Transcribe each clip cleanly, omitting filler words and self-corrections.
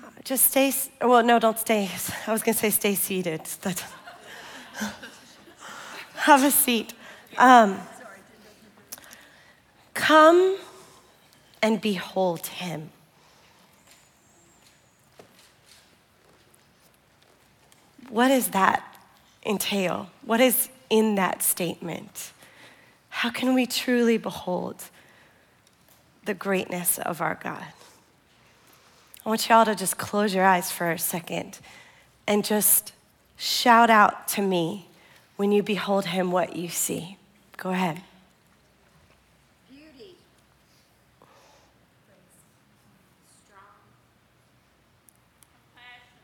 Just stay, well, no, don't stay. I was gonna say stay seated. Have a seat. Come and behold him. What does that entail? What is in that statement? How can we truly behold the greatness of our God? I want y'all to just close your eyes for a second and just shout out to me when you behold him what you see. Go ahead. Beauty. Strong. Compassion.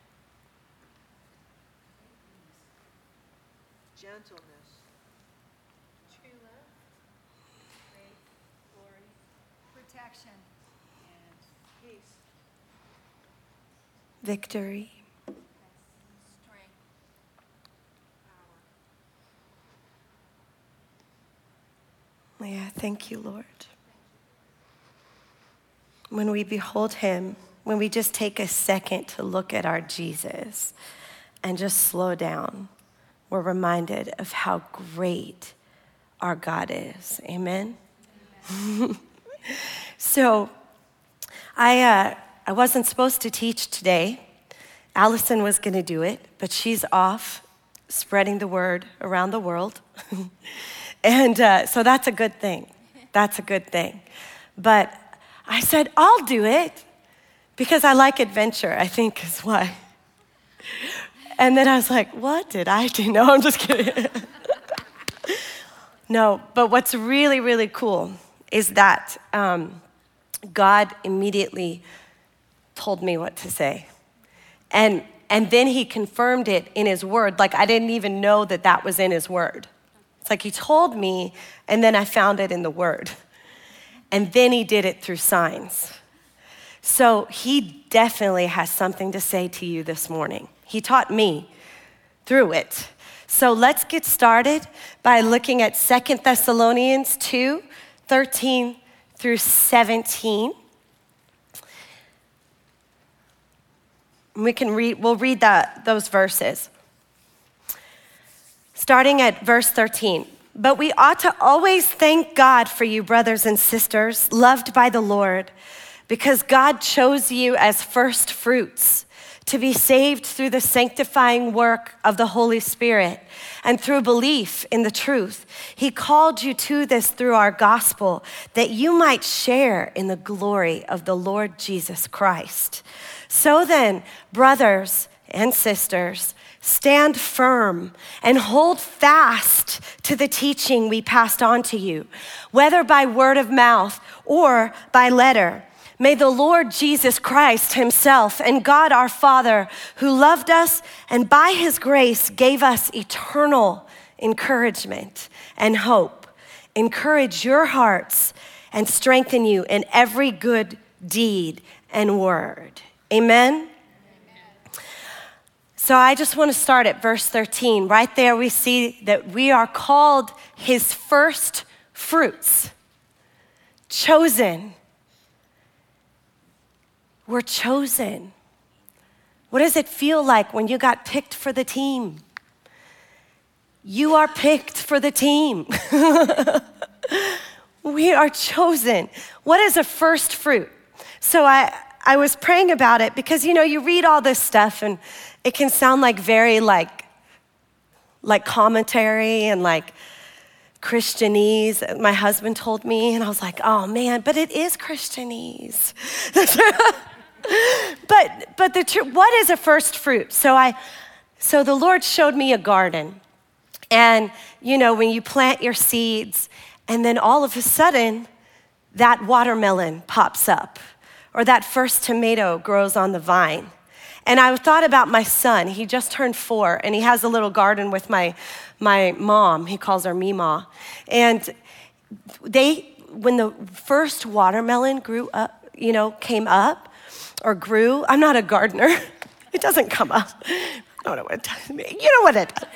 Gentleness. True love. Faith. Glory. Protection. And peace. Victory. Strength. Power. Yeah, thank you, Lord. When we behold him, when we just take a second to look at our Jesus and just slow down, we're reminded of how great our God is. Amen? Amen. So I wasn't supposed to teach today. Allison was going to do it, but she's off spreading the word around the world. And so that's a good thing. That's a good thing. But I said, I'll do it because I like adventure, I think is why. And then I was like, what did I do? No, I'm just kidding. No, but what's really, really cool is that God immediately told me what to say. And then he confirmed it in his word. Like I didn't even know that that was in his word. It's like he told me, and then I found it in the word. And then he did it through signs. So he definitely has something to say to you this morning. He taught me through it. So let's get started by looking at 2 Thessalonians 2, 13 through 17. We'll read those verses. Starting at verse 13. But we ought to always thank God for you, brothers and sisters, loved by the Lord, because God chose you as first fruits to be saved through the sanctifying work of the Holy Spirit and through belief in the truth. He called you to this through our gospel, that you might share in the glory of the Lord Jesus Christ. So then, brothers and sisters, stand firm and hold fast to the teaching we passed on to you, whether by word of mouth or by letter. May the Lord Jesus Christ himself and God our Father, who loved us and by his grace gave us eternal encouragement and hope, encourage your hearts and strengthen you in every good deed and word. Amen? So I just want to start at verse 13. Right there we see that we are called his first fruits, chosen. We're chosen. What does it feel like when you got picked for the team? You are picked for the team. We are chosen. What is a first fruit? So I was praying about it because, you read all this stuff and it can sound like very like commentary and like Christianese. My husband told me, and I was like, oh man, but it is Christianese. But the truth, what is a first fruit? So the Lord showed me a garden. And when you plant your seeds and then all of a sudden that watermelon pops up or that first tomato grows on the vine. And I thought about my son. He just turned 4 and he has a little garden with my mom. He calls her Mima. And when the first watermelon came up or grew, I'm not a gardener. It doesn't come up. I don't know what it does. You know what it does.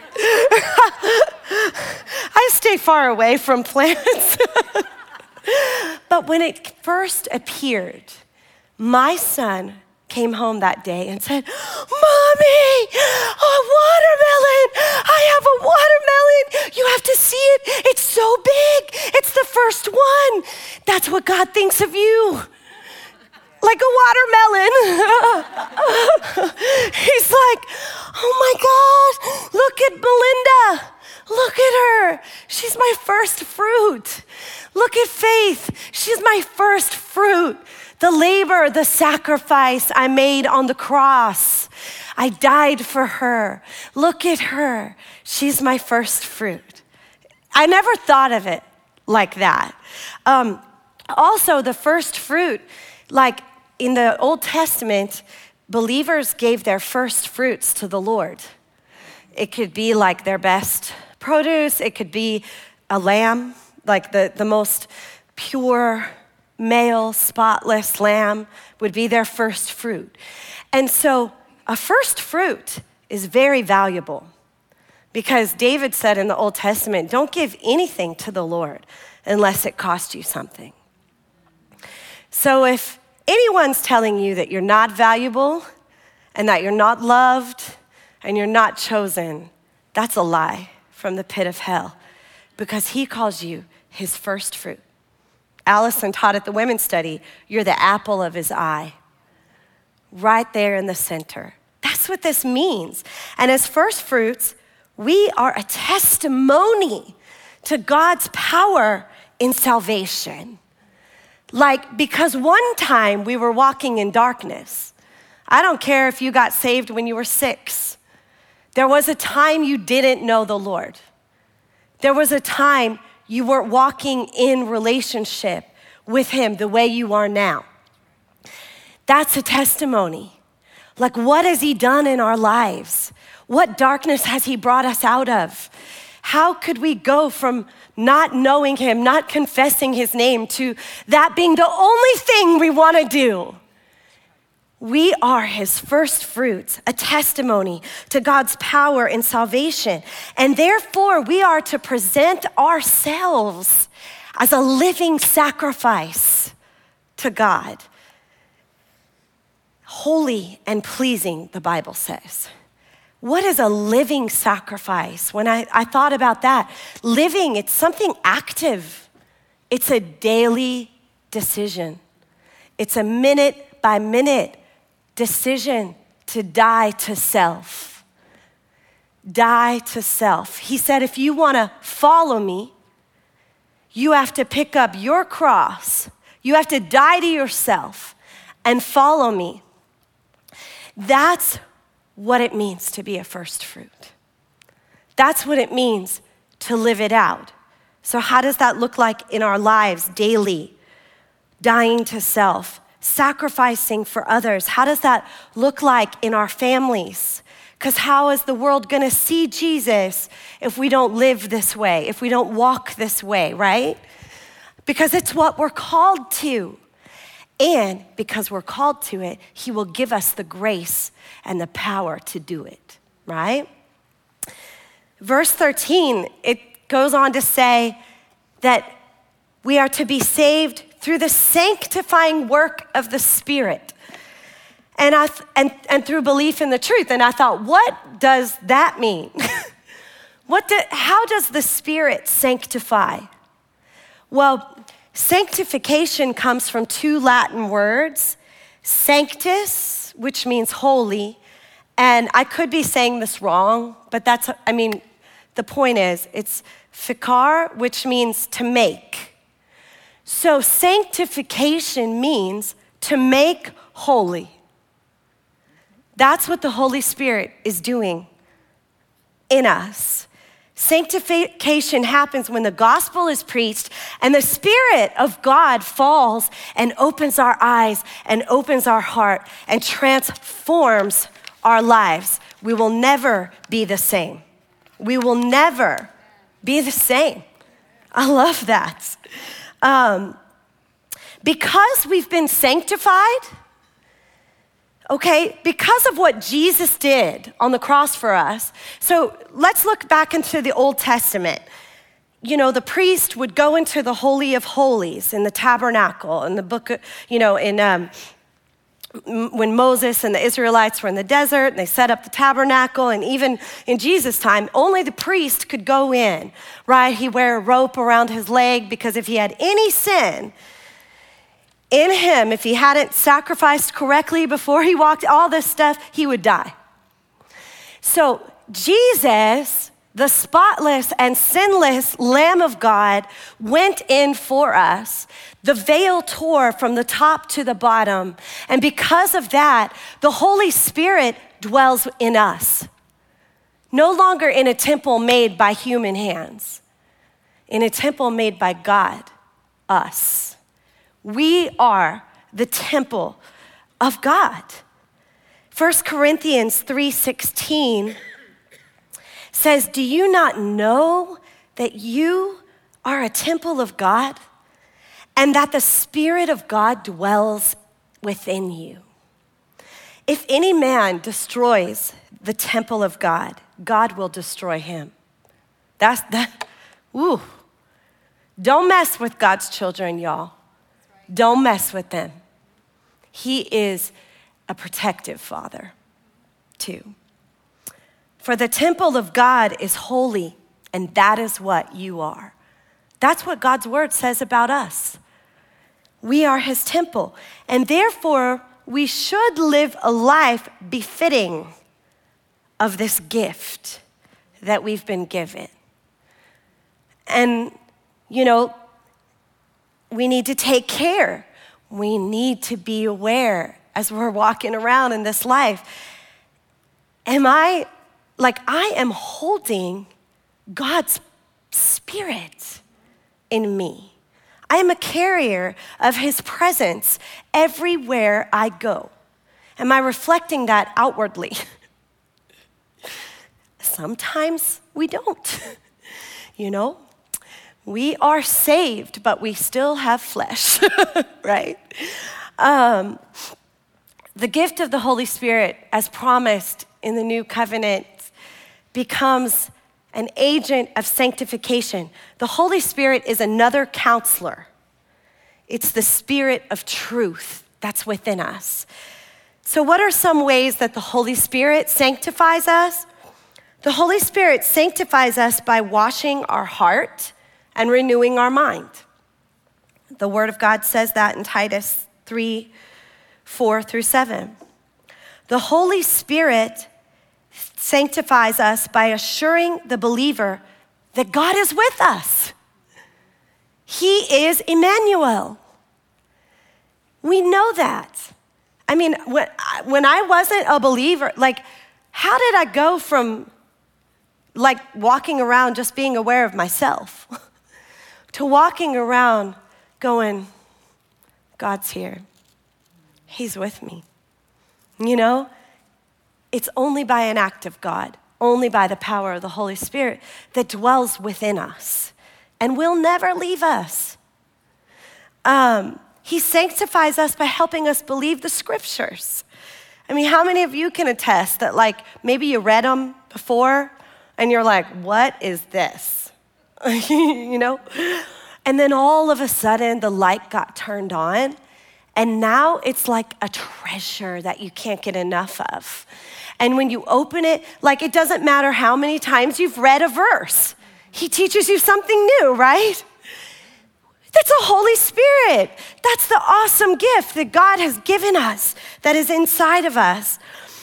I stay far away from plants. But when it first appeared, my son came home that day and said, Mommy, a watermelon. I have a watermelon. You have to see it. It's so big. It's the first one. That's what God thinks of you. Like a watermelon. He's like, oh my gosh, look at Belinda. Look at her. She's my first fruit. Look at Faith. She's my first fruit. The labor, the sacrifice I made on the cross. I died for her. Look at her. She's my first fruit. I never thought of it like that. Also, the first fruit, like in the Old Testament, believers gave their first fruits to the Lord. It could be like their best produce. It could be a lamb, like the most pure male, spotless lamb would be their first fruit. And so a first fruit is very valuable because David said in the Old Testament, don't give anything to the Lord unless it costs you something. So if anyone's telling you that you're not valuable and that you're not loved and you're not chosen, that's a lie from the pit of hell because he calls you his first fruit. Allison taught at the women's study, you're the apple of his eye, right there in the center. That's what this means. And as first fruits, we are a testimony to God's power in salvation. Like, because one time we were walking in darkness. I don't care if you got saved when you were 6. There was a time you didn't know the Lord. There was a time you weren't walking in relationship with him the way you are now. That's a testimony. Like, what has he done in our lives? What darkness has he brought us out of? How could we go from not knowing him, not confessing his name, to that being the only thing we want to do? We are his first fruits, a testimony to God's power in salvation. And therefore, we are to present ourselves as a living sacrifice to God. Holy and pleasing, the Bible says. What is a living sacrifice? When I thought about that, living, it's something active. It's a daily decision. It's a minute by minute decision to die to self. Die to self. He said, if you want to follow me, you have to pick up your cross. You have to die to yourself and follow me. That's what it means to be a first fruit. That's what it means to live it out. So how does that look like in our lives daily? Dying to self, sacrificing for others. How does that look like in our families? Because how is the world going to see Jesus if we don't live this way, if we don't walk this way, right? Because it's what we're called to. And because we're called to it, he will give us the grace and the power to do it, right? Verse 13, it goes on to say that we are to be saved through the sanctifying work of the Spirit and through belief in the truth. And I thought, what does that mean? How does the Spirit sanctify? Well, sanctification comes from 2 Latin words, sanctus, which means holy, and I could be saying this wrong, but the point is, it's ficar, which means to make. So sanctification means to make holy. That's what the Holy Spirit is doing in us. Sanctification happens when the gospel is preached and the Spirit of God falls and opens our eyes and opens our heart and transforms our lives. We will never be the same. We will never be the same. I love that. Because we've been sanctified, okay, because of what Jesus did on the cross for us. So let's look back into the Old Testament. You know, the priest would go into the Holy of Holies in the tabernacle, in the book, when Moses and the Israelites were in the desert and they set up the tabernacle, and even in Jesus' time, only the priest could go in, right? He'd wear a rope around his leg because if he had any sin in him, if he hadn't sacrificed correctly before he walked, all this stuff, he would die. So Jesus, the spotless and sinless Lamb of God, went in for us. The veil tore from the top to the bottom. And because of that, the Holy Spirit dwells in us. No longer in a temple made by human hands, in a temple made by God, us. We are the temple of God. 1 Corinthians 3:16 says, do you not know that you are a temple of God and that the Spirit of God dwells within you? If any man destroys the temple of God, God will destroy him. That's that. Ooh. Don't mess with God's children, y'all. Don't mess with them. He is a protective Father, too. For the temple of God is holy, and that is what you are. That's what God's word says about us. We are his temple, and therefore we should live a life befitting of this gift that we've been given. And, you know, we need to take care. We need to be aware as we're walking around in this life. I am holding God's Spirit in me. I am a carrier of his presence everywhere I go. Am I reflecting that outwardly? Sometimes we don't, you know? We are saved, but we still have flesh, right? The gift of the Holy Spirit, as promised in the new covenant, becomes an agent of sanctification. The Holy Spirit is another counselor. It's the Spirit of truth that's within us. So what are some ways that the Holy Spirit sanctifies us? The Holy Spirit sanctifies us by washing our heart and renewing our mind. The Word of God says that in Titus 3:4-7. The Holy Spirit sanctifies us by assuring the believer that God is with us. He is Emmanuel. We know that. I mean, when I wasn't a believer, how did I go from walking around just being aware of myself to walking around going, God's here. He's with me. You know, it's only by an act of God, only by the power of the Holy Spirit that dwells within us and will never leave us. He sanctifies us by helping us believe the scriptures. I mean, how many of you can attest that maybe you read them before and you're like, what is this? You know? And then all of a sudden the light got turned on and now it's like a treasure that you can't get enough of. And when you open it, it doesn't matter how many times you've read a verse. He teaches you something new, right? That's a Holy Spirit. That's the awesome gift that God has given us that is inside of us.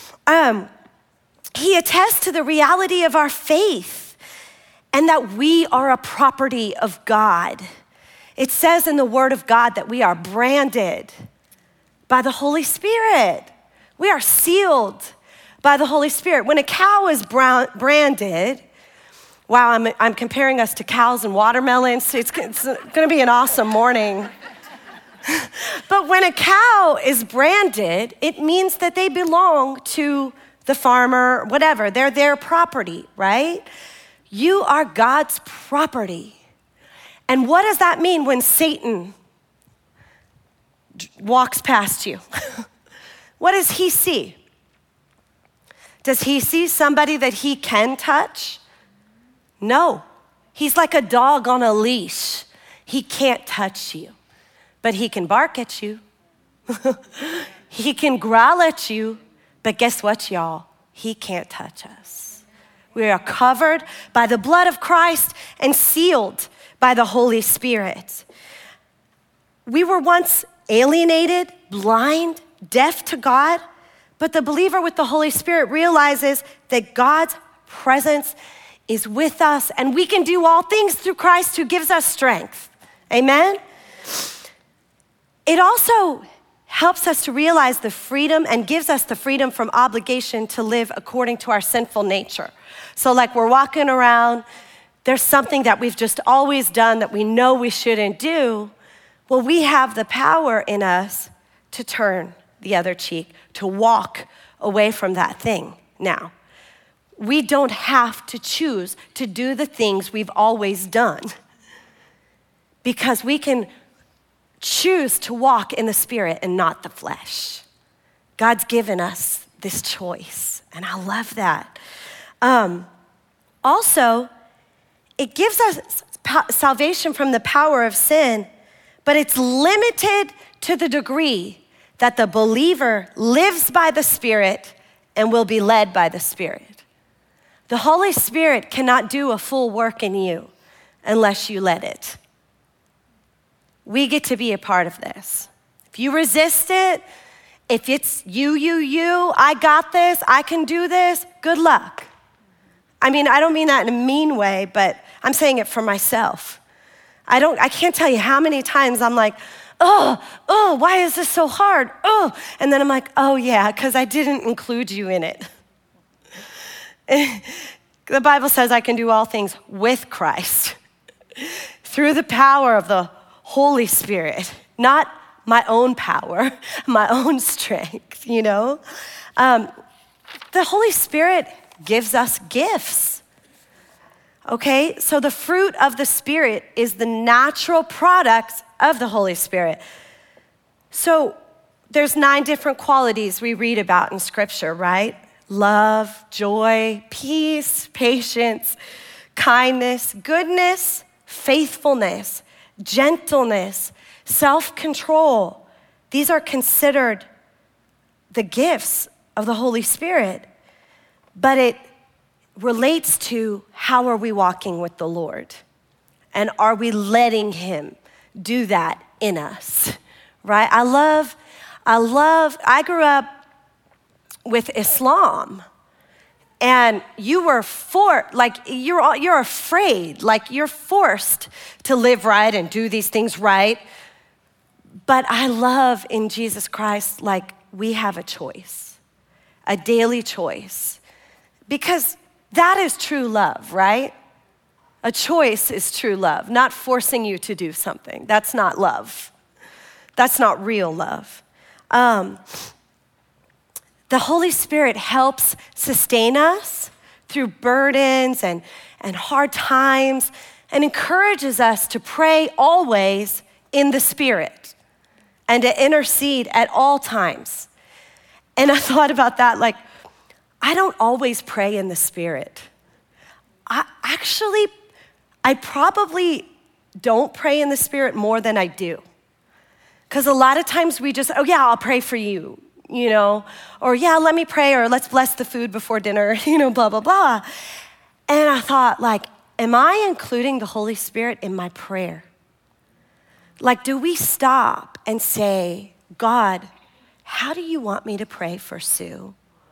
He attests to the reality of our faith and that we are a property of God. It says in the Word of God that we are branded by the Holy Spirit. We are sealed by the Holy Spirit. When a cow is branded, wow, I'm comparing us to cows and watermelons. It's going to be an awesome morning. But when a cow is branded, it means that they belong to the farmer, whatever. They're their property, right? You are God's property. And what does that mean when Satan walks past you? What does he see? Does he see somebody that he can touch? No. He's like a dog on a leash. He can't touch you, but he can bark at you. He can growl at you, but guess what, y'all? He can't touch us. We are covered by the blood of Christ and sealed by the Holy Spirit. We were once alienated, blind, deaf to God, but the believer with the Holy Spirit realizes that God's presence is with us and we can do all things through Christ who gives us strength. Amen? It also helps us to realize the freedom and gives us the freedom from obligation to live according to our sinful nature. So like we're walking around, there's something that we've just always done that we know we shouldn't do. Well, we have the power in us to turn the other cheek, to walk away from that thing now. We don't have to choose to do the things we've always done because we can choose to walk in the Spirit and not the flesh. God's given us this choice, and I love that. Also, it gives us salvation from the power of sin, but it's limited to the degree that the believer lives by the Spirit and will be led by the Spirit. The Holy Spirit cannot do a full work in you unless you let it. We get to be a part of this. If you resist it, if it's you, I got this, I can do this, good luck. I mean, I don't mean that in a mean way, but I'm saying it for myself. I can't tell you how many times I'm like, oh, why is this so hard? Oh, and then I'm like, oh yeah, because I didn't include you in it. The Bible says I can do all things with Christ through the power of the Holy Spirit, not my own power, my own strength, you know? The Holy Spirit gives us gifts, okay? So the fruit of the Spirit is the natural product of the Holy Spirit. So there's 9 different qualities we read about in Scripture, right? Love, joy, peace, patience, kindness, goodness, faithfulness, gentleness, self-control. These are considered the gifts of the Holy Spirit, but it relates to how are we walking with the Lord? And are we letting him do that in us, right? I grew up with Islam, and you're afraid, like you're forced to live right and do these things right. But I love in Jesus Christ, like we have a choice, a daily choice, because that is true love, right? A choice is true love, not forcing you to do something. That's not love. That's not real love. The Holy Spirit helps sustain us through burdens and hard times and encourages us to pray always in the Spirit and to intercede at all times. And I thought about that, like, I don't always pray in the Spirit. I probably don't pray in the Spirit more than I do. Because a lot of times we just, oh yeah, I'll pray for you, you know, or yeah, let me pray, or let's bless the food before dinner, you know, blah, blah, blah. And I thought, like, am I including the Holy Spirit in my prayer? Like, do we stop and say, God, how do you want me to pray for Sue?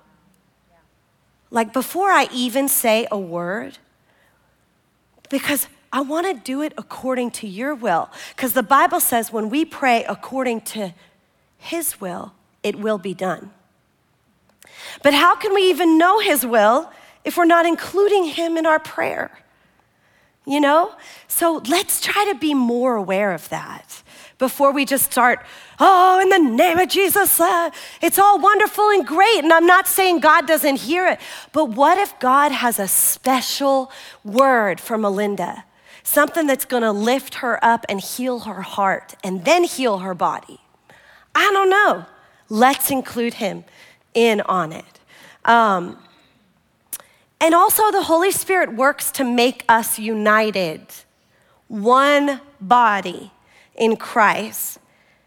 Like, before I even say a word, because I want to do it according to your will. Because the Bible says when we pray according to his will, it will be done. But how can we even know his will if we're not including him in our prayer? You know? So let's try to be more aware of that before we just start, oh, in the name of Jesus, it's all wonderful and great. And I'm not saying God doesn't hear it, but what if God has a special word for Melinda? Something that's gonna lift her up and heal her heart and then heal her body. I don't know. Let's include him in on it. And also the Holy Spirit works to make us united, one body in Christ.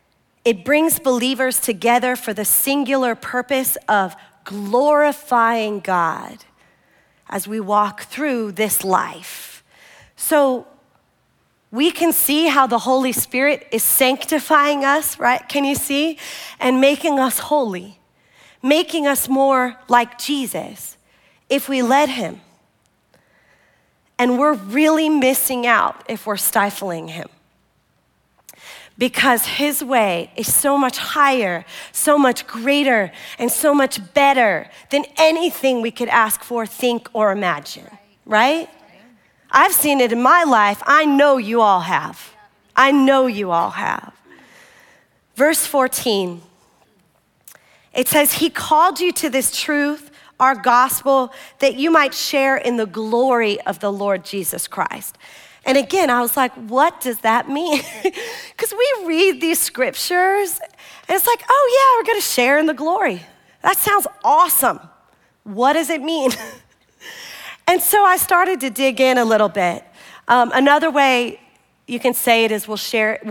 It brings believers together for the singular purpose of glorifying God as we walk through this life. So we can see how the Holy Spirit is sanctifying us, right? Can you see? And making us holy, making us more like Jesus if we let him. And we're really missing out if we're stifling him. Because his way is so much higher, so much greater, and so much better than anything we could ask for, think, or imagine, right? I've seen it in my life. I know you all have. I know you all have. Verse 14, it says, he called you to this truth, our gospel, that you might share in the glory of the Lord Jesus Christ. And again, I was like, what does that mean? Because we read these scriptures and it's like, oh yeah, we're gonna share in the glory. That sounds awesome. What does it mean? And so I started to dig in a little bit. Another way you can say it is we will share in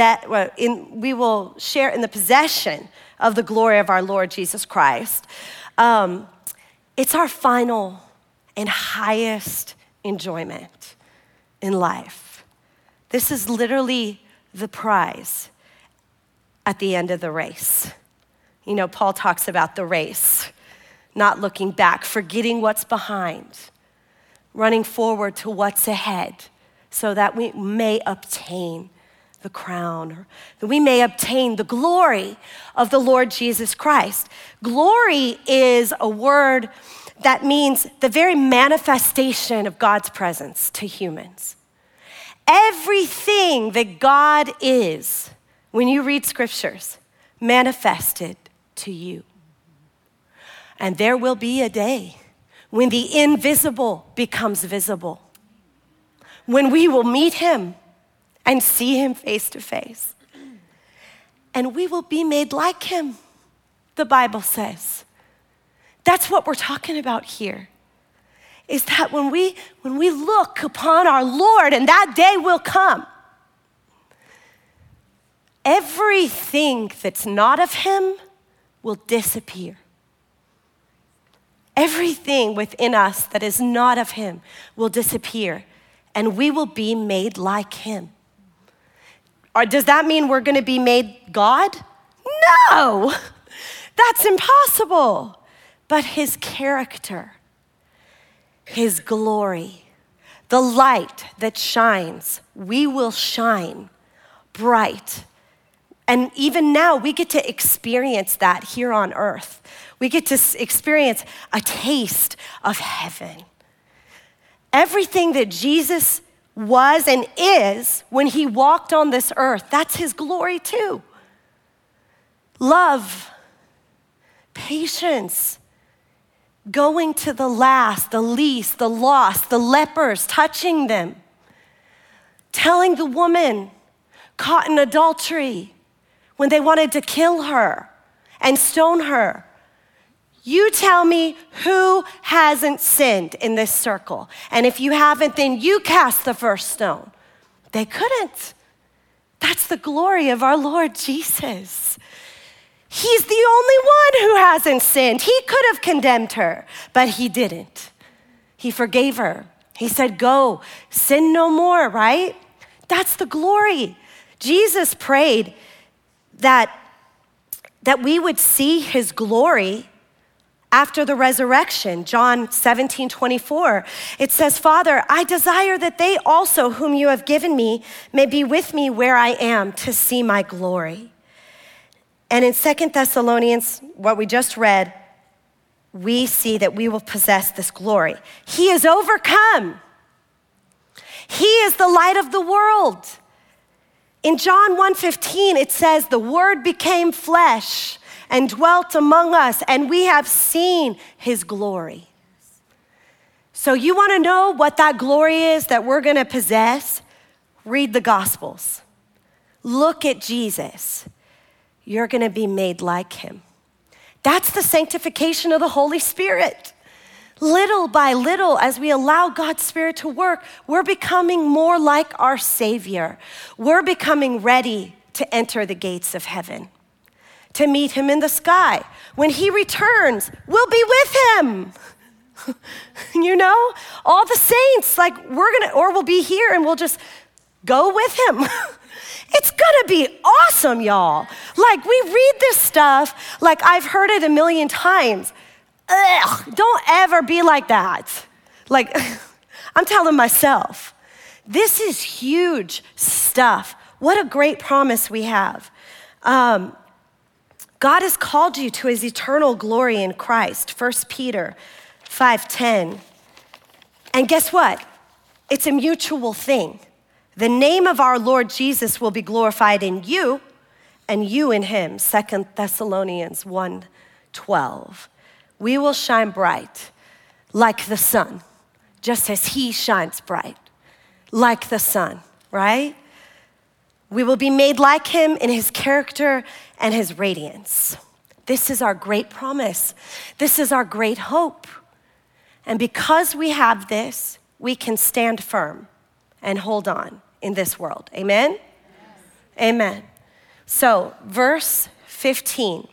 the possession of the glory of our Lord Jesus Christ. It's our final and highest enjoyment in life. This is literally the prize at the end of the race. You know, Paul talks about the race, not looking back, forgetting what's behind, running forward to what's ahead so that we may obtain the crown, or that we may obtain the glory of the Lord Jesus Christ. Glory is a word that means the very manifestation of God's presence to humans. Everything that God is, when you read scriptures, manifested to you. And there will be a day when the invisible becomes visible, when we will meet him and see him face to face. And we will be made like him, the Bible says. That's what we're talking about here, is that when we look upon our Lord, and that day will come, everything that's not of him will disappear. Everything within us that is not of him will disappear, and we will be made like him. Or does that mean we're gonna be made God? No, that's impossible. But his character, his glory, the light that shines, we will shine bright. And even now, we get to experience that here on earth. We get to experience a taste of heaven. Everything that Jesus was and is when he walked on this earth, that's his glory too. Love, patience, going to the last, the least, the lost, the lepers, touching them, telling the woman caught in adultery when they wanted to kill her and stone her, you tell me who hasn't sinned in this circle. And if you haven't, then you cast the first stone. They couldn't. That's the glory of our Lord Jesus. He's the only one who hasn't sinned. He could have condemned her, but he didn't. He forgave her. He said, go, sin no more, right? That's the glory. Jesus prayed that we would see his glory after the resurrection. John 17:24, it says, Father, I desire that they also whom you have given me may be with me where I am to see my glory. And in 2 Thessalonians, what we just read, we see that we will possess this glory. He is overcome. He is the light of the world. In John 1:15, it says, the word became flesh and dwelt among us, and we have seen his glory. So you want to know what that glory is that we're going to possess? Read the Gospels. Look at Jesus. You're going to be made like him. That's the sanctification of the Holy Spirit. Little by little, as we allow God's Spirit to work, we're becoming more like our Savior. We're becoming ready to enter the gates of heaven, to meet him in the sky. When he returns, we'll be with him. You know, all the saints, like we'll be here and we'll just go with him. It's gonna be awesome, y'all. Like we read this stuff, like I've heard it a million times. Ugh, don't ever be like that. Like, I'm telling myself, this is huge stuff. What a great promise we have. God has called you to his eternal glory in Christ, 1 Peter 5:10. And guess what? It's a mutual thing. The name of our Lord Jesus will be glorified in you and you in him, 2 Thessalonians 1:12. We will shine bright like the sun, just as he shines bright like the sun, right? We will be made like him in his character and his radiance. This is our great promise. This is our great hope. And because we have this, we can stand firm and hold on in this world. Amen? Yes. Amen. So, verse 15.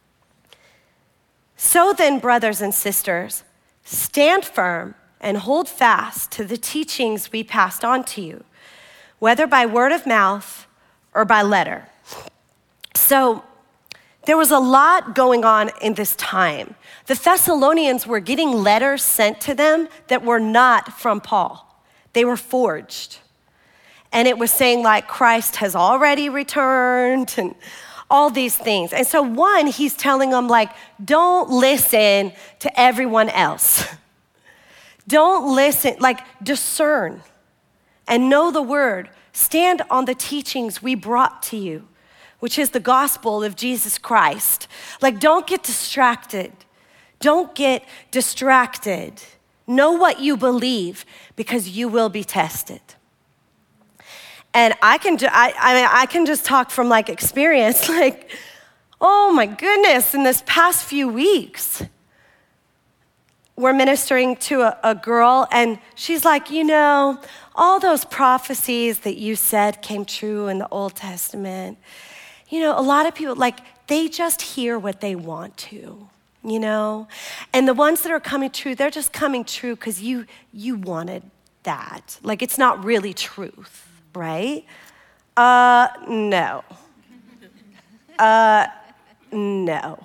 So then, brothers and sisters, stand firm and hold fast to the teachings we passed on to you, whether by word of mouth or by letter. So there was a lot going on in this time. The Thessalonians were getting letters sent to them that were not from Paul. They were forged. And it was saying like Christ has already returned and all these things. And so one, he's telling them like, don't listen to everyone else. Don't listen, like discern and know the word. Stand on the teachings we brought to you, which is the gospel of Jesus Christ. Like don't get distracted. Don't get distracted. Know what you believe because you will be tested. And I can just talk from like experience, like, oh my goodness, in this past few weeks, we're ministering to a girl and she's like, you know, all those prophecies that you said came true in the Old Testament. You know, a lot of people, like, they just hear what they want to, you know? And the ones that are coming true, they're just coming true because you wanted that. Like, it's not really truth. Right? No. No.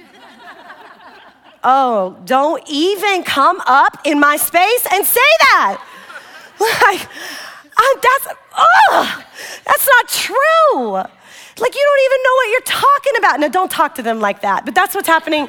Oh, don't even come up in my space and say that. Like, that's not true. Like, you don't even know what you're talking about. No, don't talk to them like that. But that's what's happening.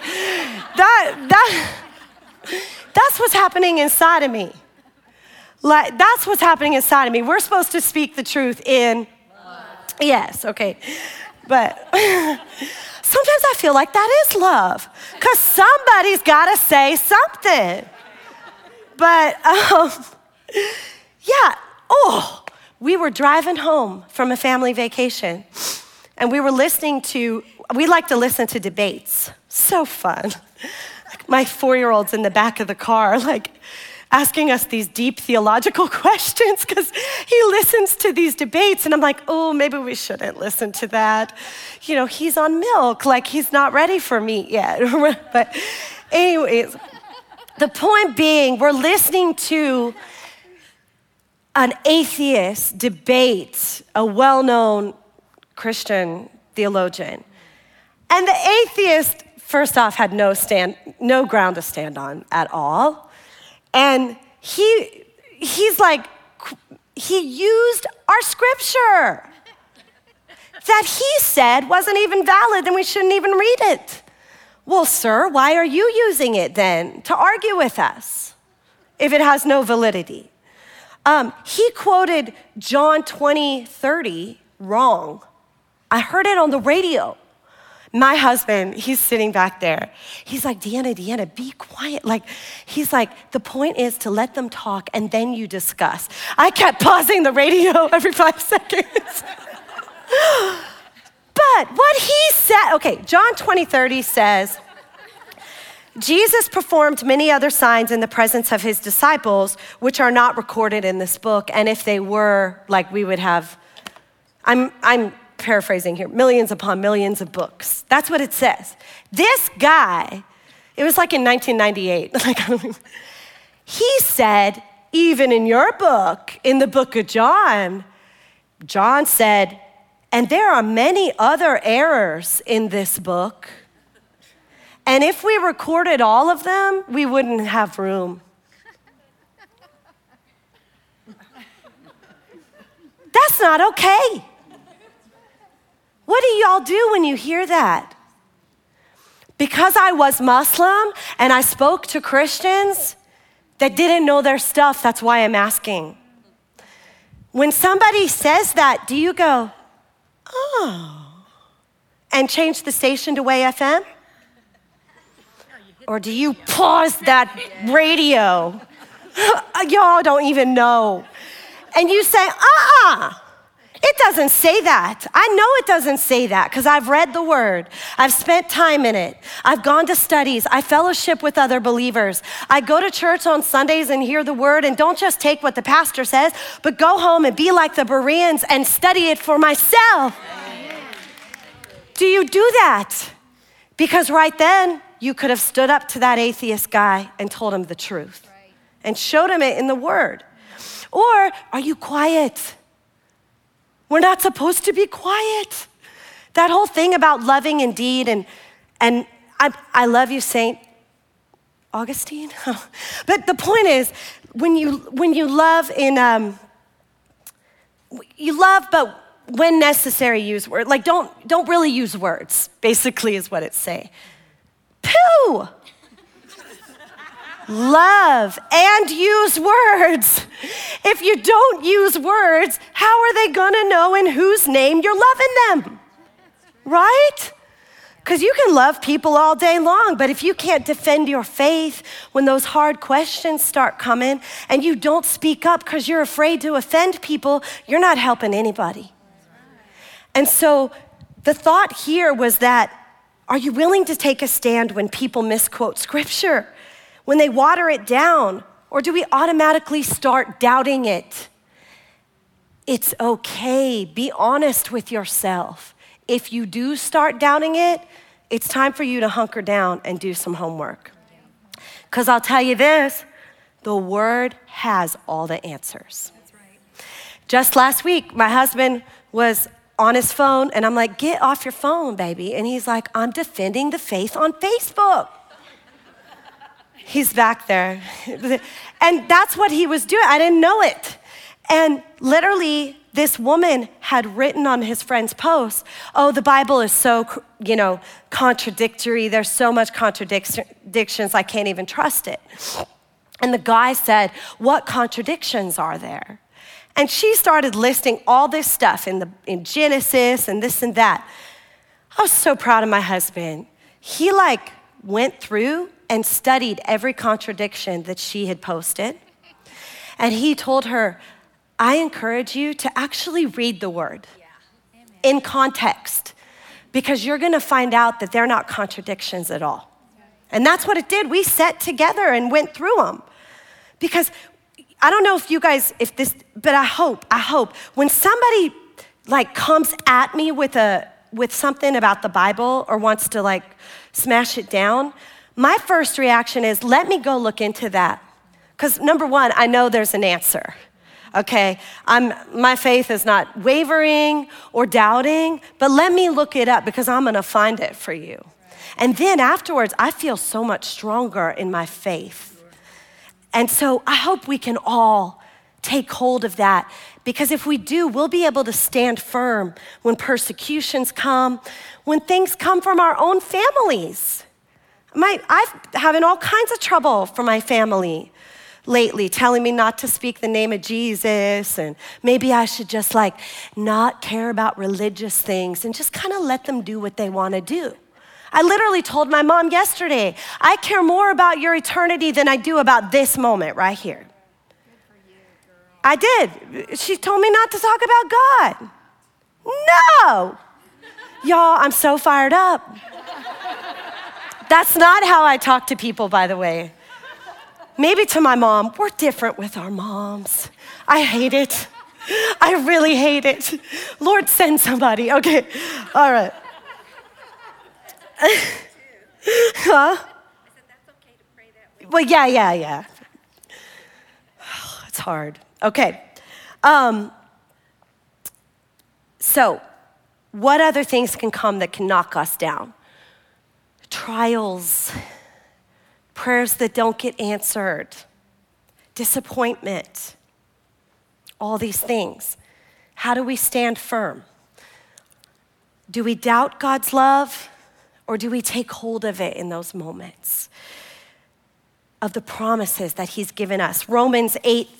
That's what's happening inside of me. Like, that's what's happening inside of me. We're supposed to speak the truth in love. Yes, okay. But sometimes I feel like that is love because somebody's got to say something. But yeah, we were driving home from a family vacation and we like to listen to debates. So fun. Like my 4-year-old's in the back of the car, like, asking us these deep theological questions because he listens to these debates and I'm like, oh, maybe we shouldn't listen to that. You know, he's on milk, like he's not ready for meat yet. But anyways, the point being, we're listening to an atheist debate a well-known Christian theologian. And the atheist, first off, had no ground to stand on at all. And he's like, he used our scripture that he said wasn't even valid and we shouldn't even read it. Well, sir, why are you using it then to argue with us if it has no validity? He quoted John 20:30 wrong. I heard it on the radio. My husband, he's sitting back there. He's like, Deanna, be quiet. Like, he's like, the point is to let them talk and then you discuss. I kept pausing the radio every 5 seconds. But what he said, okay, John 20:30 says, Jesus performed many other signs in the presence of his disciples, which are not recorded in this book. And if they were, like, we would have, I'm paraphrasing here, millions upon millions of books. That's what it says. This guy, it was like in 1998. He said, even in your book, in the book of John, John said, and there are many other errors in this book. And if we recorded all of them, we wouldn't have room. That's not okay. What do y'all do when you hear that? Because I was Muslim and I spoke to Christians that didn't know their stuff, that's why I'm asking. When somebody says that, do you go, oh, and change the station to Way FM? Or do you pause that radio? Y'all don't even know. And you say, it doesn't say that. I know it doesn't say that because I've read the word. I've spent time in it. I've gone to studies. I fellowship with other believers. I go to church on Sundays and hear the word and don't just take what the pastor says, but go home and be like the Bereans and study it for myself. Amen. Do you do that? Because right then, you could have stood up to that atheist guy and told him the truth and showed him it in the word. Or are you quiet? We're not supposed to be quiet. That whole thing about loving indeed, and I love you, Saint Augustine. But the point is, when you love you love, but when necessary, use words. Like don't really use words. Basically, is what it's saying. Pooh. Love and use words. If you don't use words, how are they gonna know in whose name you're loving them? Right? Because you can love people all day long, but if you can't defend your faith when those hard questions start coming and you don't speak up because you're afraid to offend people, you're not helping anybody. And so the thought here was that, are you willing to take a stand when people misquote scripture? When they water it down, or do we automatically start doubting it? It's okay. Be honest with yourself. If you do start doubting it, it's time for you to hunker down and do some homework. Because I'll tell you this, the word has all the answers. That's right. Just last week, my husband was on his phone, and I'm like, get off your phone, baby. And he's like, I'm defending the faith on Facebook. He's back there. And that's what he was doing. I didn't know it. And literally, this woman had written on his friend's post, oh, the Bible is so, contradictory. There's so much contradictions, I can't even trust it. And the guy said, what contradictions are there? And she started listing all this stuff in Genesis and this and that. I was so proud of my husband. He went through and studied every contradiction that she had posted. And he told her, I encourage you to actually read the word in context, because you're gonna find out that they're not contradictions at all. And that's what it did. We sat together and went through them. Because I don't know if you guys, but I hope when somebody comes at me with something about the Bible or wants to smash it down, my first reaction is, let me go look into that. Because number one, I know there's an answer, okay? My faith is not wavering or doubting, but let me look it up because I'm gonna find it for you. And then afterwards, I feel so much stronger in my faith. And so I hope we can all take hold of that, because if we do, we'll be able to stand firm when persecutions come, when things come from our own families. I've having all kinds of trouble from my family lately, telling me not to speak the name of Jesus, and maybe I should just not care about religious things and just kind of let them do what they want to do. I literally told my mom yesterday, I care more about your eternity than I do about this moment right here. Good for you, girl. I did. She told me not to talk about God. No. Y'all, I'm so fired up. That's not how I talk to people, by the way. Maybe to my mom. We're different with our moms. I hate it. I really hate it. Lord, send somebody. Okay, all right. Huh? Well, yeah. It's hard. Okay. So, what other things can come that can knock us down? Trials, prayers that don't get answered, disappointment, all these things. How do we stand firm? Do we doubt God's love, or do we take hold of it in those moments of the promises that he's given us? Romans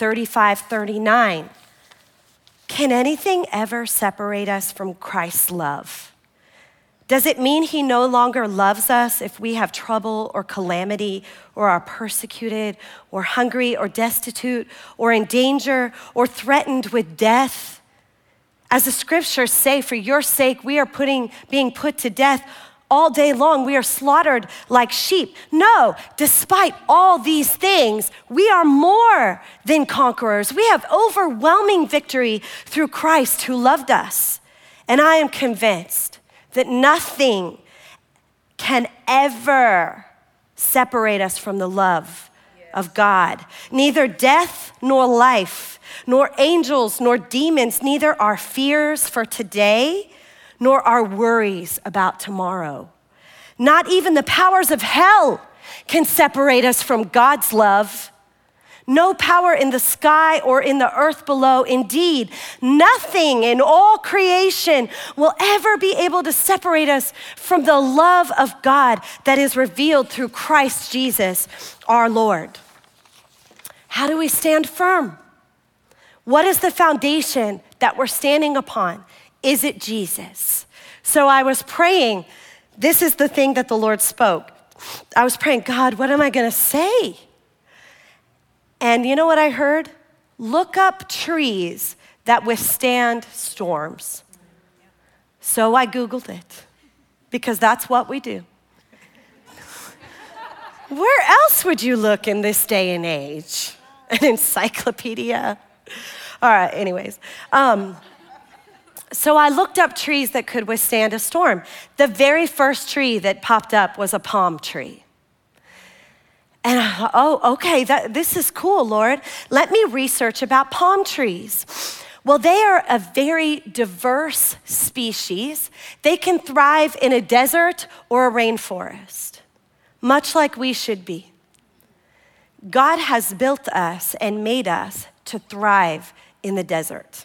8:35-39. Can anything ever separate us from Christ's love? Does it mean he no longer loves us if we have trouble or calamity, or are persecuted, or hungry, or destitute, or in danger, or threatened with death? As the scriptures say, for your sake, we are being put to death all day long. We are slaughtered like sheep. No, despite all these things, we are more than conquerors. We have overwhelming victory through Christ who loved us. And I am convinced that nothing can ever separate us from the love of God. Neither death nor life, nor angels nor demons, neither our fears for today nor our worries about tomorrow. Not even the powers of hell can separate us from God's love. No power in the sky or in the earth below. Indeed, nothing in all creation will ever be able to separate us from the love of God that is revealed through Christ Jesus, our Lord. How do we stand firm? What is the foundation that we're standing upon? Is it Jesus? So I was praying. This is the thing that the Lord spoke. I was praying, God, what am I going to say? And you know what I heard? Look up trees that withstand storms. So I Googled it, because that's what we do. Where else would you look in this day and age? An encyclopedia? All right, anyways. So I looked up trees that could withstand a storm. The very first tree that popped up was a palm tree. And I thought, oh, okay, this is cool, Lord. Let me research about palm trees. Well, they are a very diverse species. They can thrive in a desert or a rainforest, much like we should be. God has built us and made us to thrive in the desert.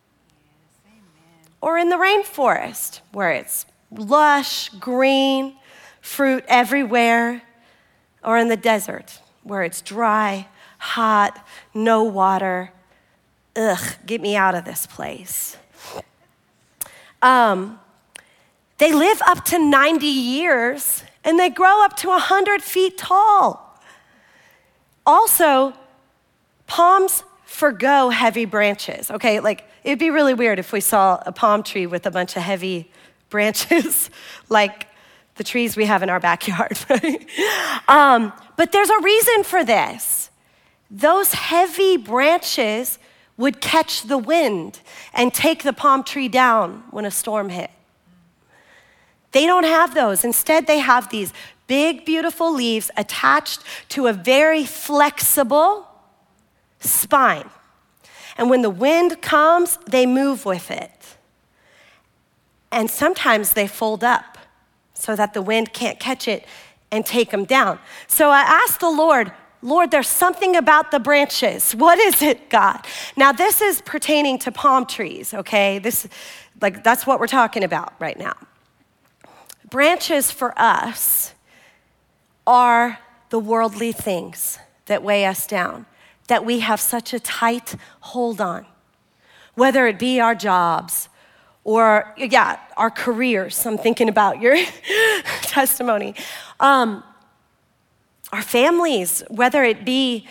Or in the rainforest, where it's lush, green, fruit everywhere. Or in the desert, where it's dry, hot, no water. Ugh, get me out of this place. They live up to 90 years, and they grow up to 100 feet tall. Also, palms forgo heavy branches. Okay, like it'd be really weird if we saw a palm tree with a bunch of heavy branches, like the trees we have in our backyard, right? But there's a reason for this. Those heavy branches would catch the wind and take the palm tree down when a storm hit. They don't have those. Instead, they have these big, beautiful leaves attached to a very flexible spine. And when the wind comes, they move with it. And sometimes they fold up so that the wind can't catch it and take them down. So I asked the Lord, there's something about the branches. What is it, God? Now this is pertaining to palm trees, okay? That's what we're talking about right now. Branches for us are the worldly things that weigh us down, that we have such a tight hold on, whether it be our jobs or, our careers. I'm thinking about your testimony. Our families, whether it be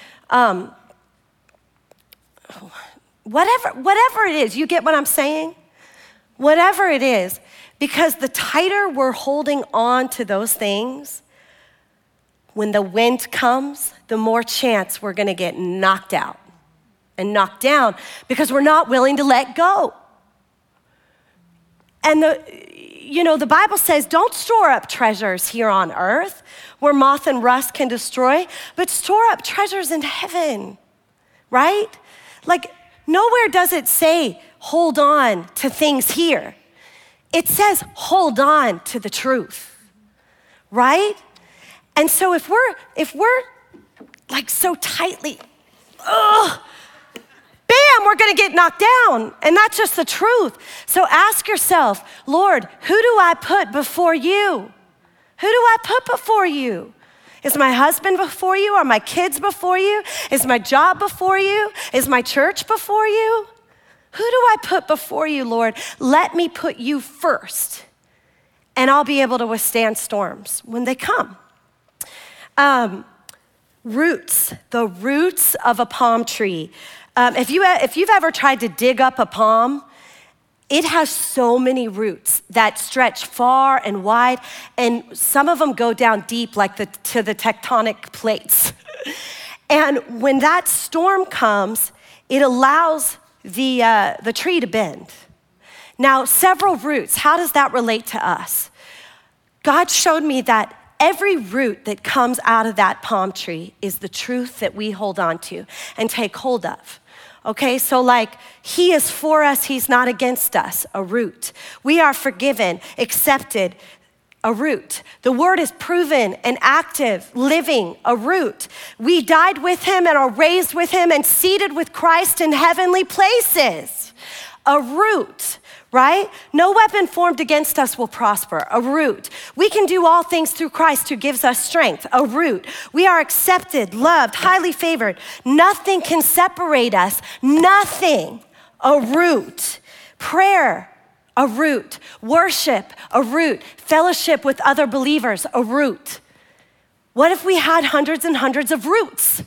whatever it is, you get what I'm saying? Whatever it is, because the tighter we're holding on to those things, when the wind comes, the more chance we're gonna get knocked out. and knocked down because we're not willing to let go. And the Bible says, don't store up treasures here on earth where moth and rust can destroy, but store up treasures in heaven, right? Like, nowhere does it say, hold on to things here. It says, hold on to the truth, right? And so if we're like so tightly, bam, we're gonna get knocked down. And that's just the truth. So ask yourself, Lord, who do I put before you? Who do I put before you? Is my husband before you? Are my kids before you? Is my job before you? Is my church before you? Who do I put before you, Lord? Let me put you first, and I'll be able to withstand storms when they come. Roots, the roots of a palm tree. If you've ever tried to dig up a palm, it has so many roots that stretch far and wide, and some of them go down deep like to the tectonic plates. And when that storm comes, it allows the tree to bend. Now, several roots, how does that relate to us? God showed me that every root that comes out of that palm tree is the truth that we hold on to and take hold of. Okay, so like, he is for us, he's not against us, a root. We are forgiven, accepted, a root. The word is proven and active, living, a root. We died with him and are raised with him and seated with Christ in heavenly places. A root, right? No weapon formed against us will prosper, a root. We can do all things through Christ who gives us strength, a root. We are accepted, loved, highly favored. Nothing can separate us, nothing, a root. Prayer, a root. Worship, a root. Fellowship with other believers, a root. What if we had hundreds and hundreds of roots?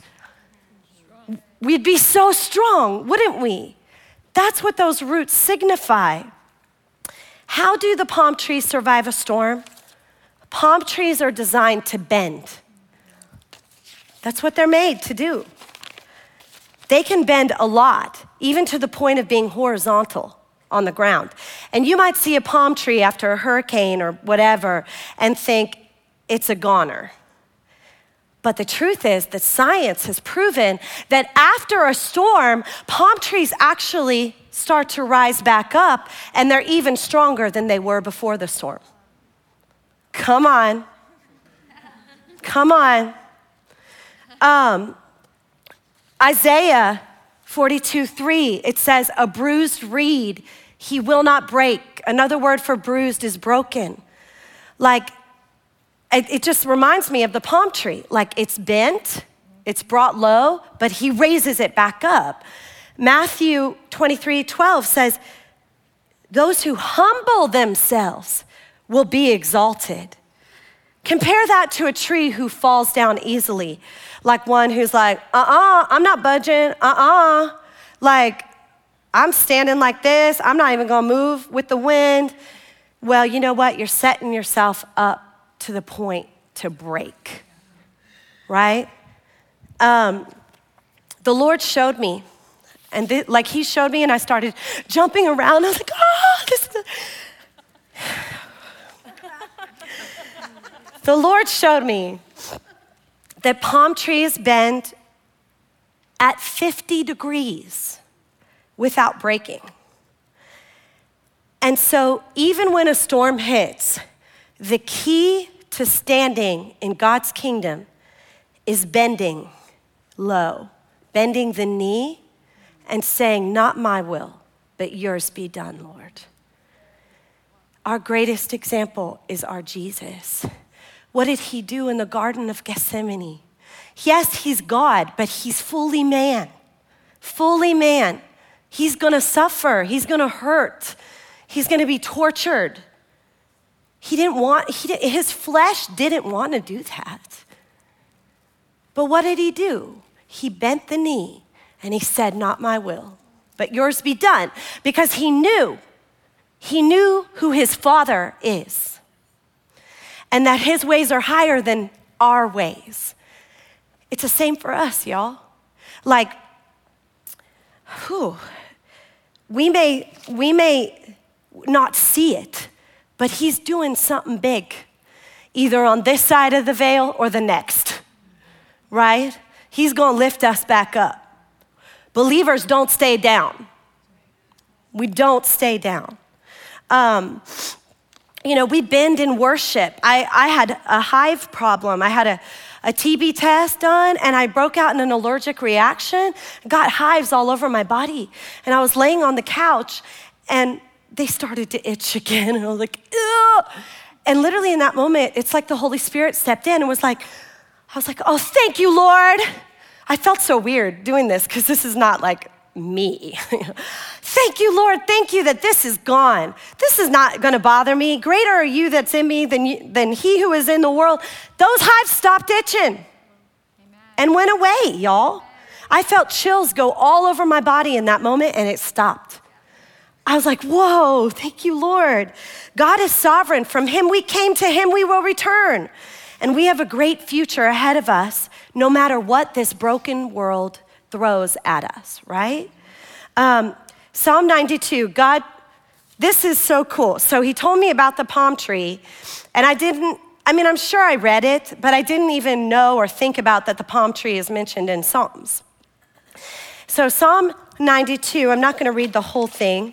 We'd be so strong, wouldn't we? That's what those roots signify. How do the palm trees survive a storm? Palm trees are designed to bend. That's what they're made to do. They can bend a lot, even to the point of being horizontal on the ground. And you might see a palm tree after a hurricane or whatever and think it's a goner. But the truth is that science has proven that after a storm, palm trees actually start to rise back up, and they're even stronger than they were before the storm. Come on. Come on. Isaiah 42:3, it says, a bruised reed he will not break. Another word for bruised is broken. Like, it just reminds me of the palm tree. Like, it's bent, it's brought low, but he raises it back up. Matthew 23:12 says, those who humble themselves will be exalted. Compare that to a tree who falls down easily, like one who's like, I'm not budging, like, I'm standing like this, I'm not even gonna move with the wind. Well, you know what? You're setting yourself up to the point to break, right? The Lord showed me, and he showed me, and I started jumping around. I was like, this is the Lord showed me that palm trees bend at 50 degrees without breaking. And so even when a storm hits, the key to standing in God's kingdom is bending low, bending the knee and saying, not my will, but yours be done, Lord. Our greatest example is our Jesus. What did he do in the Garden of Gethsemane? Yes, he's God, but he's fully man. Fully man. He's gonna suffer, he's gonna hurt, he's gonna be tortured. His flesh didn't want to do that. But what did he do? He bent the knee and he said, not my will, but yours be done. Because he knew who his Father is and that his ways are higher than our ways. It's the same for us, y'all. Like, whew, we may not see it, but he's doing something big, either on this side of the veil or the next, right? He's gonna lift us back up. Believers don't stay down. We don't stay down. We bend in worship. I had a hive problem. I had a TB test done, and I broke out in an allergic reaction. I got hives all over my body. And I was laying on the couch, and they started to itch again. And I was like, ugh. And literally in that moment, it's like the Holy Spirit stepped in and was like, I was like, oh, thank you, Lord. I felt so weird doing this because this is not like me. Thank you, Lord. Thank you that this is gone. This is not going to bother me. Greater are you that's in me than he who is in the world. Those hives stopped itching and went away, y'all. I felt chills go all over my body in that moment, and it stopped. I was like, whoa, thank you, Lord. God is sovereign. From him we came, to him we will return. And we have a great future ahead of us, no matter what this broken world throws at us, right? Psalm 92, God, this is so cool. So he told me about the palm tree, and I'm sure I read it, but I didn't even know or think about that the palm tree is mentioned in Psalms. So Psalm 92, I'm not gonna read the whole thing,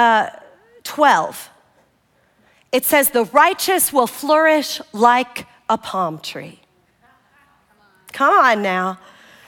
12. It says, the righteous will flourish like a palm tree. Come on now.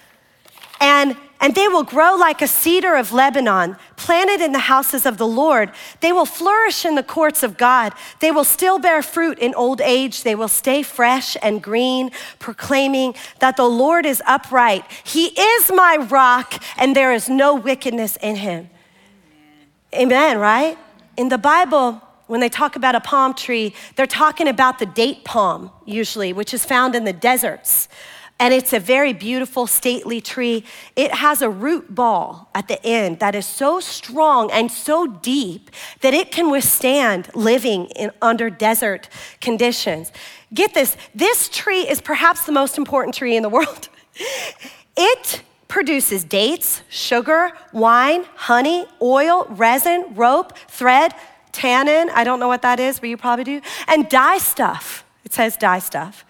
And they will grow like a cedar of Lebanon, planted in the houses of the Lord. They will flourish in the courts of God. They will still bear fruit in old age. They will stay fresh and green, proclaiming that the Lord is upright. He is my rock, and there is no wickedness in him. Amen, right? In the Bible, when they talk about a palm tree, they're talking about the date palm, usually, which is found in the deserts. And it's a very beautiful, stately tree. It has a root ball at the end that is so strong and so deep that it can withstand living under desert conditions. Get this tree is perhaps the most important tree in the world. It produces dates, sugar, wine, honey, oil, resin, rope, thread, tannin, I don't know what that is, but you probably do, and dye stuff. It says dye stuff.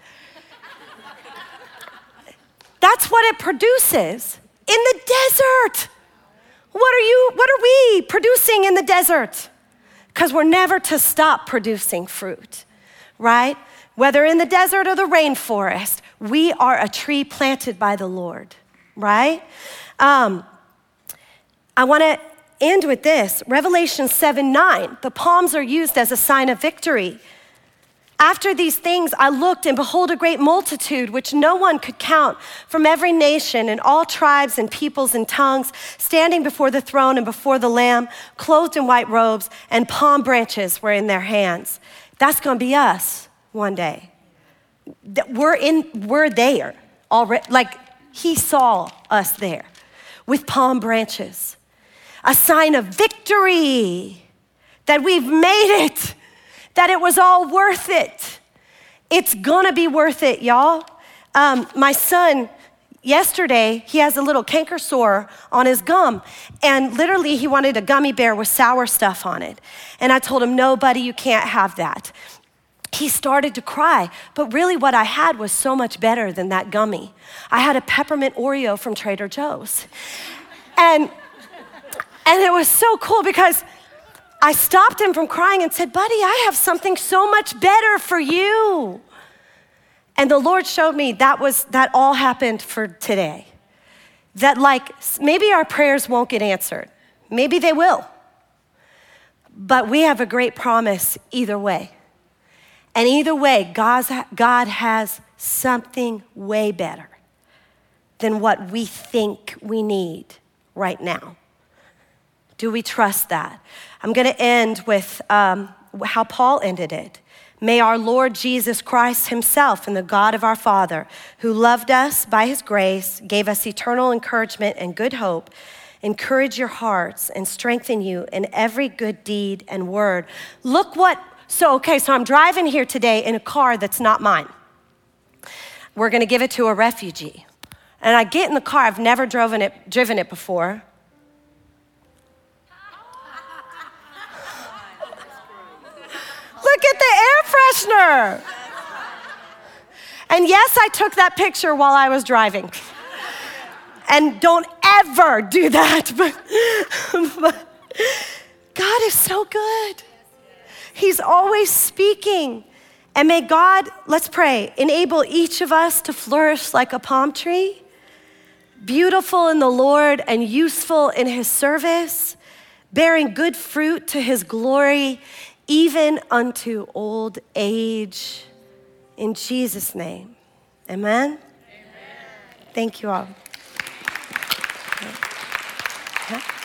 That's what it produces in the desert. What are we producing in the desert? Because we're never to stop producing fruit, right? Whether in the desert or the rainforest, we are a tree planted by the Lord, right? I want to end with this. Revelation 7:9, the palms are used as a sign of victory. After these things, I looked, and behold, a great multitude, which no one could count, from every nation and all tribes and peoples and tongues, standing before the throne and before the Lamb, clothed in white robes, and palm branches were in their hands. That's gonna be us one day. We're there already. Like, he saw us there with palm branches, a sign of victory, that we've made it, that it was all worth it. It's gonna be worth it, y'all. My son, yesterday, he has a little canker sore on his gum, and literally he wanted a gummy bear with sour stuff on it. And I told him, no, buddy, you can't have that. He started to cry, but really what I had was so much better than that gummy. I had a peppermint Oreo from Trader Joe's. And it was so cool because I stopped him from crying and said, buddy, I have something so much better for you. And the Lord showed me that all happened for today. That maybe our prayers won't get answered. Maybe they will. But we have a great promise either way. And either way, God has something way better than what we think we need right now. Do we trust that? I'm gonna end with how Paul ended it. May our Lord Jesus Christ himself and the God of our Father, who loved us by his grace, gave us eternal encouragement and good hope, encourage your hearts and strengthen you in every good deed and word. So I'm driving here today in a car that's not mine. We're gonna give it to a refugee. And I get in the car, I've never driven it before. look at the air freshener. And yes, I took that picture while I was driving. And don't ever do that. But God is so good. He's always speaking. And may God, let's pray, enable each of us to flourish like a palm tree, beautiful in the Lord and useful in his service, bearing good fruit to his glory, even unto old age. In Jesus' name, amen? Amen. Thank you all. Okay.